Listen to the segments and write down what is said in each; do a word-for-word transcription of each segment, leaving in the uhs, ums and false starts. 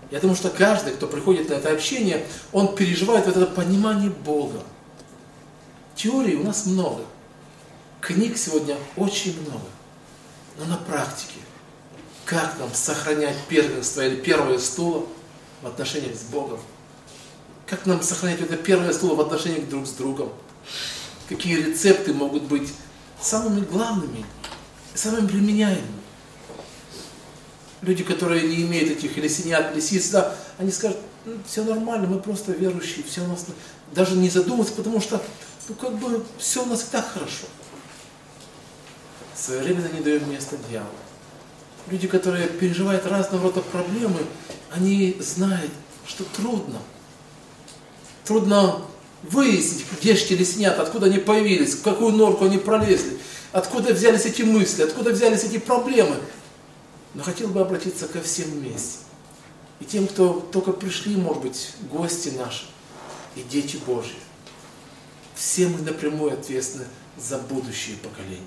Я думаю, что каждый, кто приходит на это общение, он переживает вот это понимание Бога. Теории у нас много. Книг сегодня очень много. Но на практике, как нам сохранять первенство или первое стуло в отношениях с Богом? Как нам сохранять это первое стуло в отношениях друг с другом? Какие рецепты могут быть самыми главными, самыми применяемыми? Люди, которые не имеют этих лисенят, лисиц, да, они скажут, ну, все нормально, мы просто верующие, все у нас, даже не задумываться, потому что, ну, как бы, все у нас и так хорошо. Своевременно не даем место дьяволу. Люди, которые переживают разного рода проблемы, они знают, что трудно. Трудно выяснить, где же те лисенята, откуда они появились, в какую норку они пролезли, откуда взялись эти мысли, откуда взялись эти проблемы. Но хотел бы обратиться ко всем вместе. И тем, кто только пришли, может быть, гости наши и дети Божьи. Все мы напрямую ответственны за будущее поколение.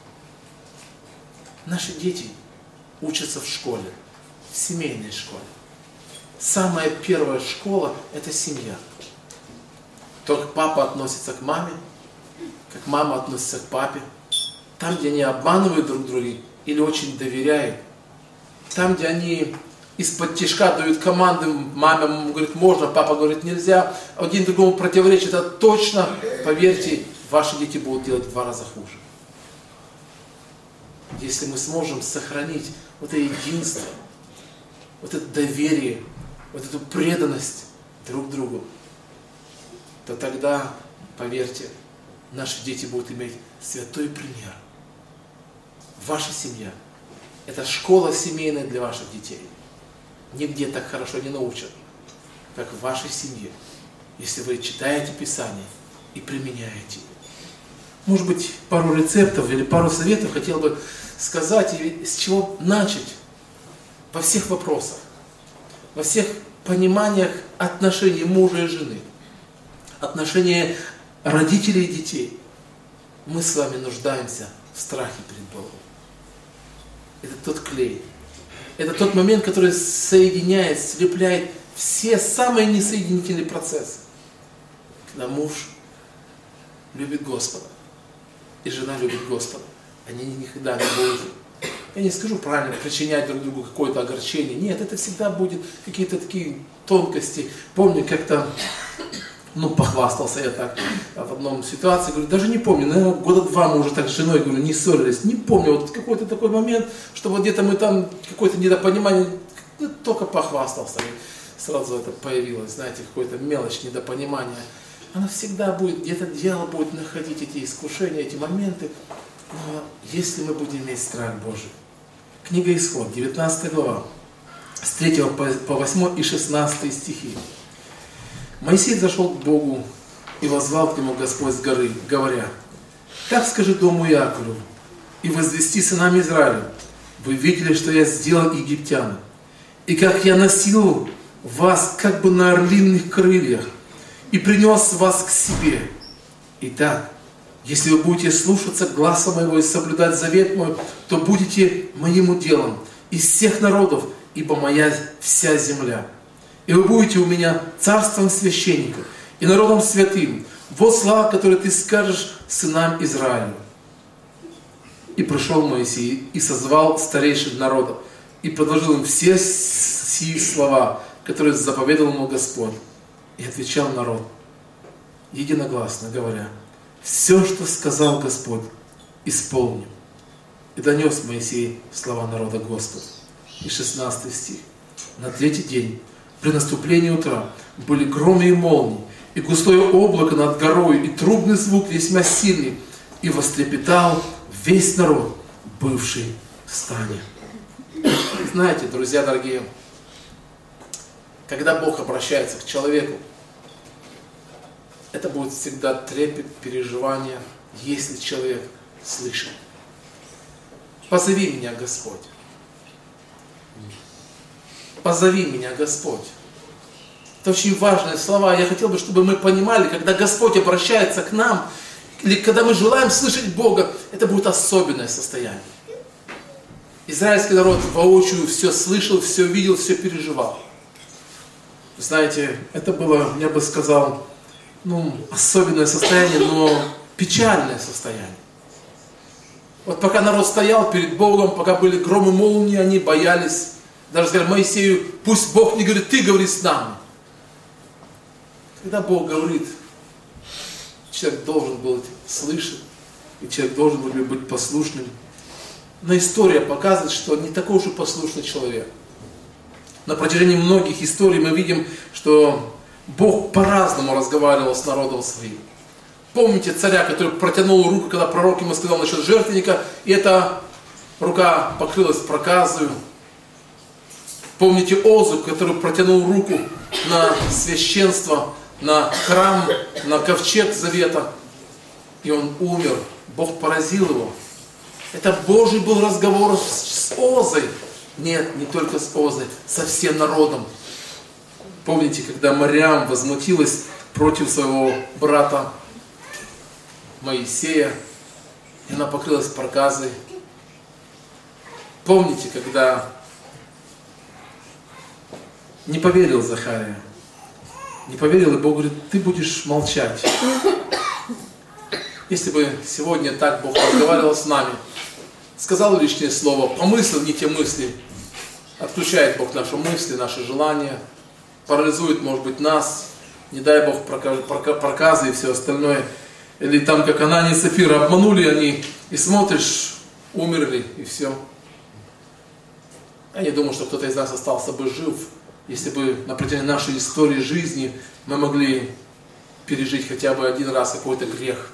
Наши дети учатся в школе, в семейной школе. Самая первая школа – это семья. То, как папа относится к маме, как мама относится к папе. Там, где они обманывают друг друга или очень доверяют. Там, где они из-под тишка дают команды, мама говорит можно, папа говорит нельзя, один другому противоречит, это точно, поверьте, ваши дети будут делать в два раза хуже. Если мы сможем сохранить вот это единство, вот это доверие, вот эту преданность друг другу, то тогда, поверьте, наши дети будут иметь святой пример. Ваша семья – это школа семейная для ваших детей. Нигде так хорошо не научат, как в вашей семье, если вы читаете Писание и применяете. Может быть, пару рецептов или пару советов хотел бы сказать, и с чего начать во всех вопросах, во всех пониманиях отношений мужа и жены, отношения родителей и детей. Мы с вами нуждаемся в страхе перед Богом. Это тот клей. Это тот момент, который соединяет, слепляет все самые несоединительные процессы. Когда муж любит Господа, и жена любит Господа, они никогда не будут, я не скажу правильно, причинять друг другу какое-то огорчение. Нет, это всегда будет какие-то такие тонкости. Помню, как-то, ну, похвастался я так в одном ситуации, говорю, даже не помню, наверное, года два мы уже так с женой, говорю, не ссорились, не помню, вот какой-то такой момент, что вот где-то мы там, какое-то недопонимание, ну, только похвастался, и сразу это появилось, знаете, какая-то мелочь, недопонимание. Она всегда будет, где-то дьявол будет находить эти искушения, эти моменты, но если мы будем иметь страх Божий. Книга Исход, девятнадцатая глава, с третьего по восьмой и шестнадцатый стихи. Моисей зашел к Богу и воззвал к нему Господь с горы, говоря, «Так скажи дому Иакову и возвести сынам Израиля, вы видели, что я сделал египтянам, и как я носил вас как бы на орлиных крыльях, и принес вас к себе. Итак, если вы будете слушаться гласа моего и соблюдать завет мой, то будете моим уделом из всех народов, ибо моя вся земля. И вы будете у меня царством священников и народом святым. Вот слова, которые ты скажешь сынам Израиля». И пришел Моисей и созвал старейшин народа, и предложил им все сии слова, которые заповедал ему Господь. И отвечал народ, единогласно говоря, «Все, что сказал Господь, исполним». И донес Моисей слова народа Господу. И шестнадцатый стих. На третий день, при наступлении утра, были громы и молнии, и густое облако над горой, и трубный звук весьма сильный, и вострепетал весь народ, бывший в стане. Знаете, друзья дорогие, когда Бог обращается к человеку, это будет всегда трепет, переживание, если человек слышит. «Позови меня, Господь». «Позови меня, Господь». Это очень важные слова. Я хотел бы, чтобы мы понимали, когда Господь обращается к нам, или когда мы желаем слышать Бога, это будет особенное состояние. Израильский народ воочию все слышал, все видел, все переживал. Знаете, это было, я бы сказал, ну, особенное состояние, но печальное состояние. Вот пока народ стоял перед Богом, пока были громы молнии, они боялись. Даже сказали Моисею, пусть Бог не говорит, ты говори с нами. Когда Бог говорит, человек должен был слышать, и человек должен был быть послушным. Но история показывает, что не такой уж и послушный человек. На протяжении многих историй мы видим, что Бог по-разному разговаривал с народом своим. Помните царя, который протянул руку, когда пророк ему сказал насчет жертвенника, и эта рука покрылась проказою. Помните Озу, который протянул руку на священство, на храм, на ковчег завета, и он умер. Бог поразил его. Это Божий был разговор с Озой. Нет, не только с Озой, со всем народом. Помните, когда Марьям возмутилась против своего брата Моисея, и она покрылась проказой. Помните, когда не поверил Захария, не поверил, и Бог говорит, ты будешь молчать. Если бы сегодня так Бог разговаривал с нами, сказал лишнее слово, помыслил не те мысли, отключает Бог наши мысли, наши желания, парализует, может быть, нас, не дай Бог проказы и все остальное. Или там, как Анания и Сапфира, обманули они, и смотришь, умерли, и все. Я не думаю, что кто-то из нас остался бы жив, если бы на протяжении нашей истории жизни мы могли пережить хотя бы один раз какой-то грех.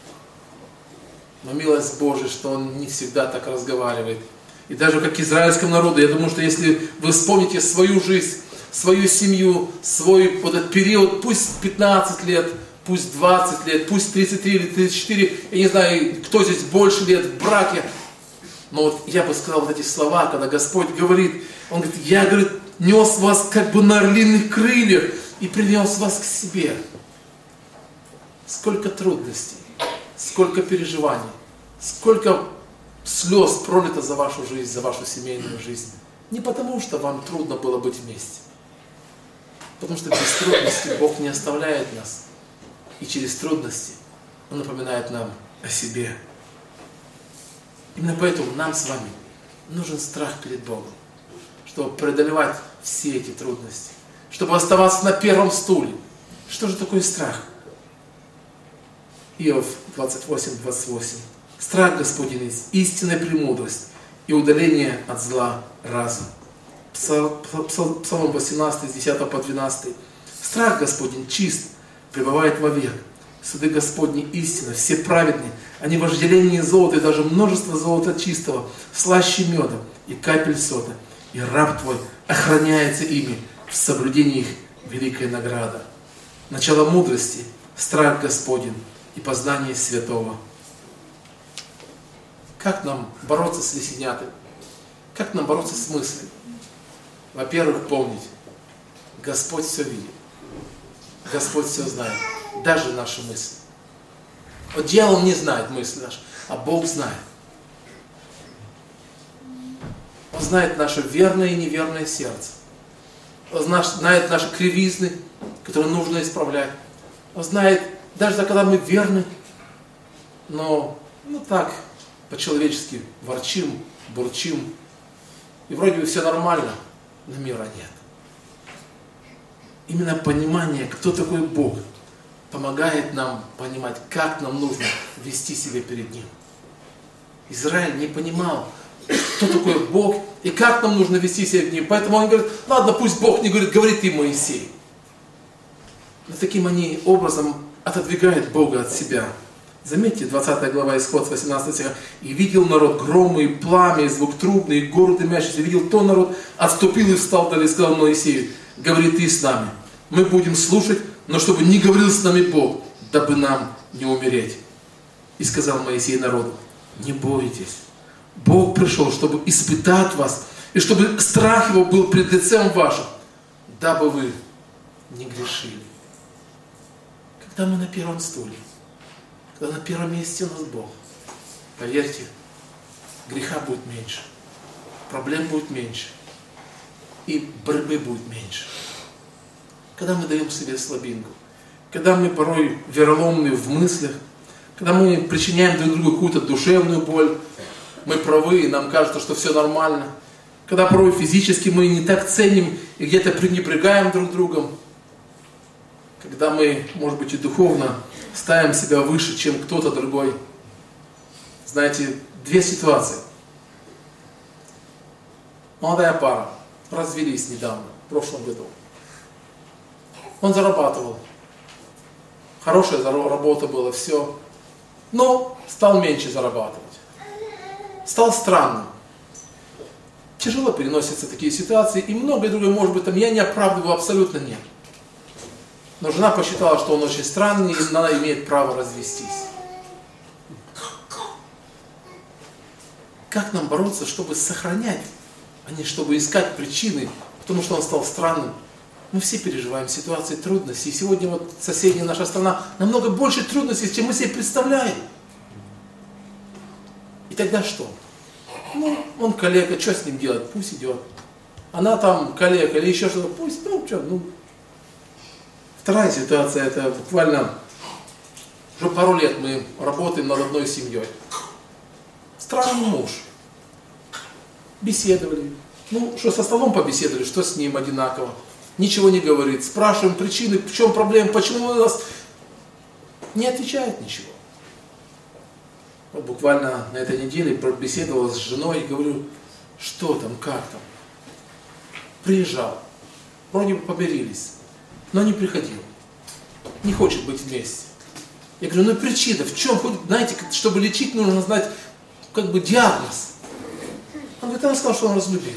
Но милость Божия, что Он не всегда так разговаривает. И даже как израильскому народу, я думаю, что если вы вспомните свою жизнь, свою семью, свой вот этот период, пусть пятнадцать лет, пусть двадцать лет, пусть тридцать три или тридцать четыре, я не знаю, кто здесь больше лет в браке, но вот я бы сказал вот эти слова, когда Господь говорит, Он говорит, я, говорит, нес вас как бы на орлиных крыльях и принес вас к себе. Сколько трудностей, сколько переживаний, сколько слез пролито за вашу жизнь, за вашу семейную жизнь. Не потому, что вам трудно было быть вместе. Потому что без трудностей Бог не оставляет нас. И через трудности Он напоминает нам о себе. Именно поэтому нам с вами нужен страх перед Богом, чтобы преодолевать все эти трудности, чтобы оставаться на первом стуле. Что же такое страх? Иов двадцать восемь двадцать восемь. Страх Господень есть истинная премудрость и удаление от зла разум. Псалом восемнадцатый, с десятого по двенадцатый. Страх Господень чист, пребывает вовек. Суды Господни истина, все праведные, они вожделение золота и даже множество золота чистого, слаще меда и капель сода. И раб Твой охраняется ими, в соблюдении их великая награда. Начало мудрости, страх Господень и познание святого. Как нам бороться с лисенятами? Как нам бороться с мыслью? Во-первых, помнить, Господь все видит. Господь все знает. Даже наши мысли. Вот дьявол не знает мысли наши, а Бог знает. Он знает наше верное и неверное сердце. Он знает наши кривизны, которые нужно исправлять. Он знает, даже когда мы верны, но ну так, по-человечески ворчим, бурчим, и вроде бы все нормально, но мира нет. Именно понимание, кто такой Бог, помогает нам понимать, как нам нужно вести себя перед Ним. Израиль не понимал, кто такой Бог и как нам нужно вести себя перед Ним. Поэтому он говорит, ладно, пусть Бог не говорит, говори ты, Моисей. Но таким они образом отодвигают Бога от себя. Заметьте, двадцатая глава Исход, восемнадцатый стих. «И видел народ громы, и пламя, и звук трубный, и гору дымящийся. И видел то народ, отступил и встал далее, и сказал Моисею, говори ты с нами, мы будем слушать, но чтобы не говорил с нами Бог, дабы нам не умереть». И сказал Моисей народу, не бойтесь, Бог пришел, чтобы испытать вас, и чтобы страх Его был пред лицем вашим, дабы вы не грешили. Когда мы на первом стуле, когда на первом месте у нас Бог, поверьте, греха будет меньше, проблем будет меньше, и борьбы будет меньше. когда мы даем себе слабинку, когда мы порой вероломны в мыслях, когда мы причиняем друг другу какую-то душевную боль, мы правы, и нам кажется, что все нормально, когда порой физически мы не так ценим и где-то пренебрегаем друг другом, когда мы, может быть, и духовно ставим себя выше, чем кто-то другой. Знаете, две ситуации. Молодая пара, развелись недавно, в прошлом году. Он зарабатывал. Хорошая работа была, все. Но стал меньше зарабатывать. Стал странным. Тяжело переносятся такие ситуации. И многое другое, может быть, там я не оправдываю, абсолютно нет. Но жена посчитала, что он очень странный, и она имеет право развестись. Как нам бороться, чтобы сохранять, а не чтобы искать причины, потому что он стал странным? Мы все переживаем ситуации трудностей. И сегодня вот соседняя наша страна намного больше трудностей, чем мы себе представляем. И тогда что? Ну, он калека, что с ним делать? Пусть идет. Она там калека или еще что-то, пусть, ну, что, ну. Вторая ситуация, это буквально уже пару лет мы работаем над одной семьей. Странный муж. Беседовали. Ну, что со столом побеседовали, что с ним одинаково. Ничего не говорит. Спрашиваем причины, в чем проблема, почему у нас... Не отвечает ничего. Вот буквально на этой неделе беседовал с женой и говорю, что там, как там. Приезжал. Вроде бы помирились, но не приходил. Не хочет быть вместе. Я говорю, ну причина, в чем? Хоть, знаете, чтобы лечить, нужно знать как бы диагноз. Он говорит, он сказал, что он разлюбил.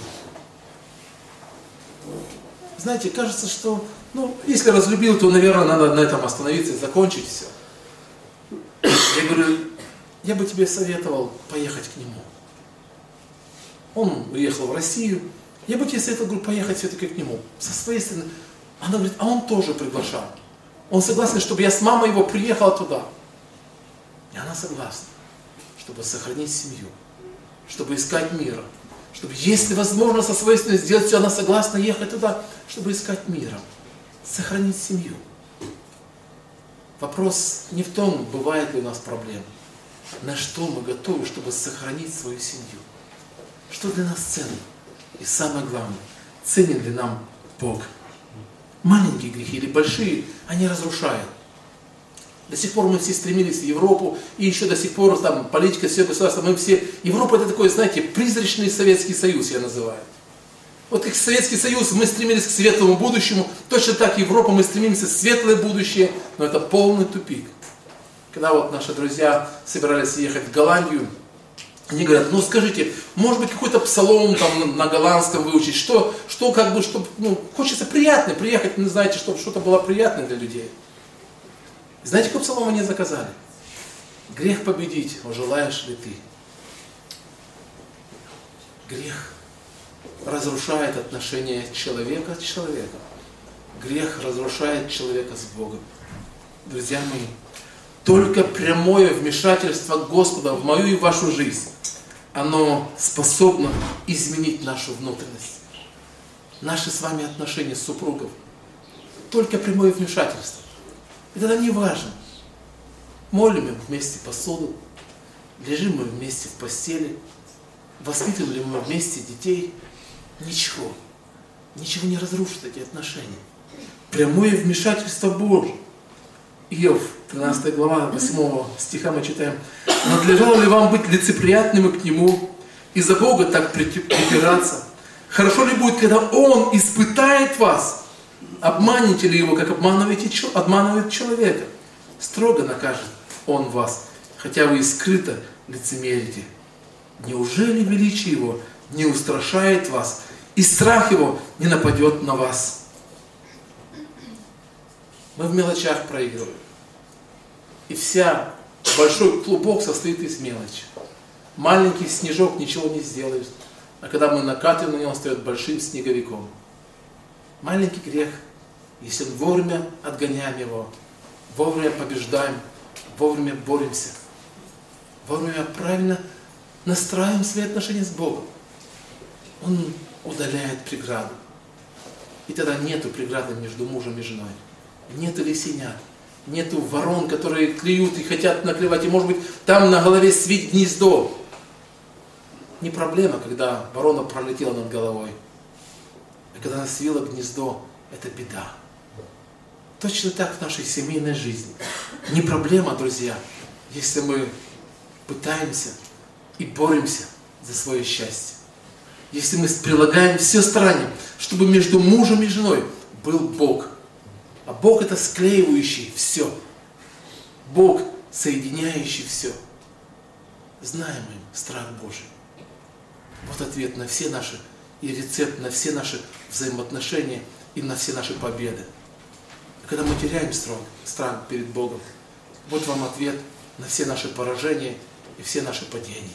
Знаете, кажется, что, ну, если разлюбил, то, наверное, надо на этом остановиться и закончить все. Я говорю, я бы тебе советовал поехать к нему. Он уехал в Россию. Я бы тебе советовал, говорю, поехать все-таки к нему. Со своей стороны. Она говорит, а он тоже приглашал. Он согласен, чтобы я с мамой его приехала туда. И она согласна, чтобы сохранить семью, чтобы искать мира. Чтобы, если возможно, со своей стороны сделать все, она согласна ехать туда, чтобы искать мира, сохранить семью. Вопрос не в том, бывает ли у нас проблемы, на что мы готовы, чтобы сохранить свою семью. Что для нас ценно? И самое главное, ценен ли нам Бог? Маленькие грехи или большие, они разрушают. До сих пор мы все стремились в Европу, и еще до сих пор там политика, все государства, мы все... Европа это такой, знаете, призрачный Советский Союз, я называю. Вот как Советский Союз, мы стремились к светлому будущему, точно так Европа, мы стремимся в светлое будущее, но это полный тупик. Когда вот наши друзья собирались ехать в Голландию, они говорят, ну скажите, может быть какой-то псалом там на голландском выучить, что, что как бы, чтобы, ну, хочется приятно приехать, не знаете, чтобы что-то было приятное для людей. Знаете, какой псалом они заказали? Грех победить, желаешь ли ты? Грех разрушает отношения человека с человеком. Грех разрушает человека с Богом. Друзья мои, только прямое вмешательство Господа в мою и вашу жизнь, оно способно изменить нашу внутренность. Наши с вами отношения с супругом. Только прямое вмешательство. И тогда не важно, молим мы вместе посуду, лежим мы вместе в постели, воспитываем ли мы вместе детей. Ничего. Ничего не разрушит эти отношения. Прямое вмешательство Божие. Иов, тринадцатая глава, восьмого стиха мы читаем. Надлежало ли вам быть лицеприятными к Нему, и за Бога так припираться? Хорошо ли будет, когда Он испытает вас? Обманете ли Его, как обманываете, обманывает человека? Строго накажет Он вас, хотя вы и скрыто лицемерите. Неужели величие Его не устрашает вас, и страх Его не нападет на вас? Мы в мелочах проигрываем. И вся большой клубок состоит из мелочи. Маленький снежок ничего не сделает, а когда мы накатываем на него, он стает большим снеговиком. Маленький грех, если мы вовремя отгоняем его, вовремя побеждаем, вовремя боремся, вовремя правильно настраиваем свои отношения с Богом, он удаляет преграду. И тогда нету преграды между мужем и женой. Нету лисенят. Нету ворон, которые клюют и хотят наклевать. И может быть там на голове свить гнездо. Не проблема, когда ворона пролетела над головой. А когда она свила гнездо, это беда. Точно так в нашей семейной жизни. Не проблема, друзья, если мы пытаемся и боремся за свое счастье. Если мы прилагаем все старания, чтобы между мужем и женой был Бог. А Бог это склеивающий все. Бог соединяющий все. Знаем мы страх Божий. Вот ответ на все наши и рецепт на все наши взаимоотношения и на все наши победы. А когда мы теряем страх, страх перед Богом, вот вам ответ на все наши поражения и все наши падения.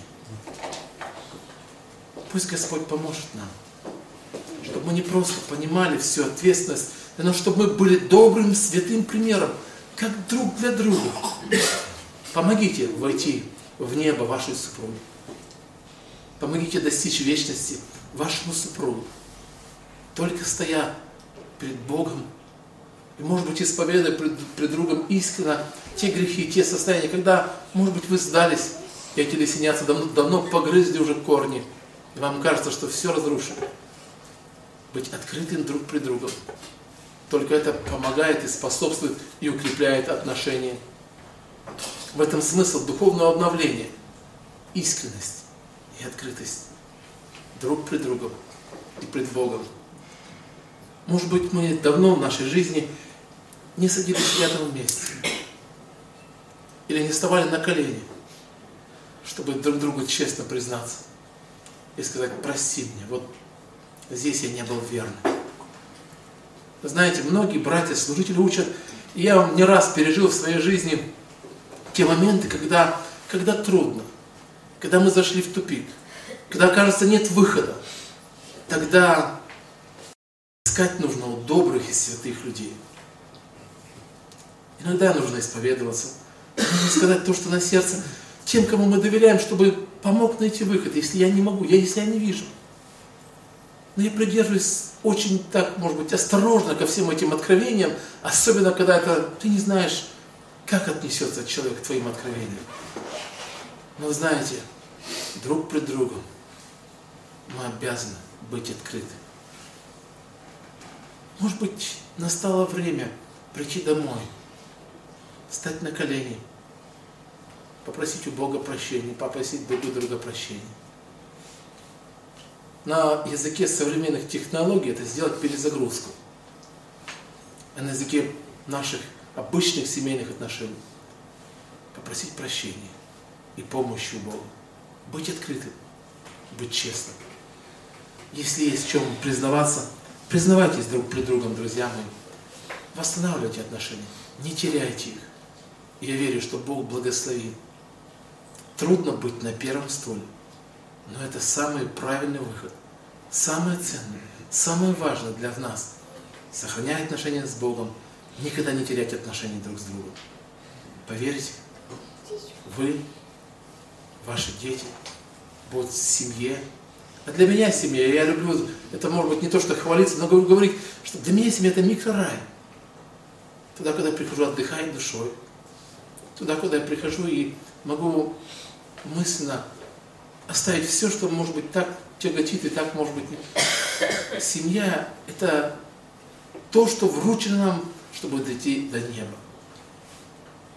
Пусть Господь поможет нам, чтобы мы не просто понимали всю ответственность, но чтобы мы были добрым, святым примером, как друг для друга. Помогите войти в небо вашей супруге. Помогите достичь вечности вашему супругу. Только стоя перед Богом, и, может быть, исповедуя пред, пред другом искренне те грехи, те состояния, когда, может быть, вы сдались, и эти лисенятся давно, давно погрызли уже корни, и вам кажется, что все разрушено. Быть открытым друг пред другом. Только это помогает и способствует и укрепляет отношения. В этом смысл духовного обновления. Искренность и открытость. Друг пред другом и пред Богом. Может быть, мы давно в нашей жизни не садились рядом вместе. Или не вставали на колени, чтобы друг другу честно признаться. И сказать: прости меня, вот здесь я не был верным. Вы знаете, многие братья, служители учат, и я не раз пережил в своей жизни те моменты, когда, когда трудно, когда мы зашли в тупик, когда, кажется, нет выхода. Тогда искать нужно у добрых и святых людей. Иногда нужно исповедоваться, нужно сказать то, что на сердце, тем, кому мы доверяем, чтобы помог найти выход, если я не могу, если я не вижу. Но я придерживаюсь очень так, может быть, осторожно ко всем этим откровениям, особенно когда это, ты не знаешь, как отнесется человек к твоим откровениям. Но вы знаете, друг пред другом мы обязаны быть открыты. Может быть, настало время прийти домой, встать на колени, попросить у Бога прощения, попросить друг у друга прощения. На языке современных технологий это сделать перезагрузку. А на языке наших обычных семейных отношений попросить прощения и помощи у Бога. Быть открытым, быть честным. Если есть в чем признаваться, признавайтесь друг пред другом, друзья мои. Восстанавливайте отношения, не теряйте их. Я верю, что Бог благословит. Трудно быть на первом стуле, но это самый правильный выход, самое ценное, самое важное для нас. Сохранять отношения с Богом, никогда не терять отношения друг с другом. Поверьте, вы, ваши дети будут в семье. А для меня семья, я люблю, это может быть не то, что хвалиться, но говорить, что для меня семья это микрорай. Туда, куда я прихожу, отдыхать душой. Туда, куда я прихожу и могу мысленно оставить все, что, может быть, так тяготит и так, может быть, семья – это то, что вручено нам, чтобы дойти до неба.